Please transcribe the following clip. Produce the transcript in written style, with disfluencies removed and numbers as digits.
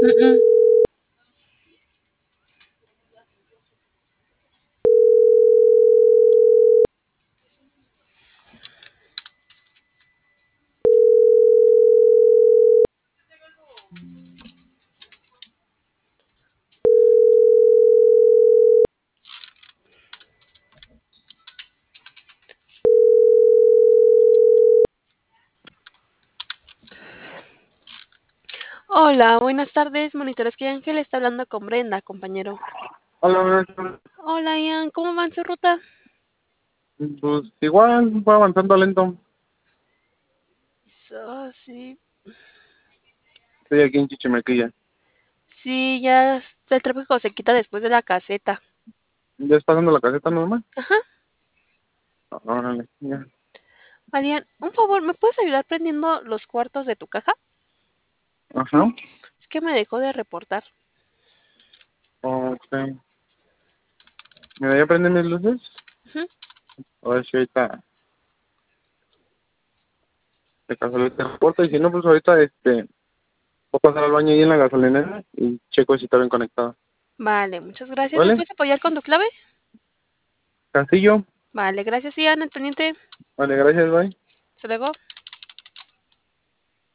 Mm. Hola, buenas tardes, monitores que Ángel está hablando con Brenda, compañero. Hola, buenas tardes. Hola, Ian, ¿cómo va en su ruta? Pues igual, va avanzando lento. Sí. Estoy aquí en Chichimequilla. Sí, ya el tráfico se quita después de la caseta. ¿Ya está dando la caseta normal? Ajá. Órale, ya. Ian, un favor, ¿me puedes ayudar prendiendo los cuartos de tu caja? Ajá. Es que me dejó de reportar. Ok. Mira, ya prenden mis luces. Ujú. A ver si ahorita de casualidad te reporta. Y si no, pues ahorita voy a pasar al baño ahí en la gasolinera y checo si está bien conectado. Vale, muchas gracias. ¿Me ¿Vale? puedes apoyar con tu clave? Castillo. Vale, gracias, Ian, al pendiente. Vale, gracias, bye. Hasta luego.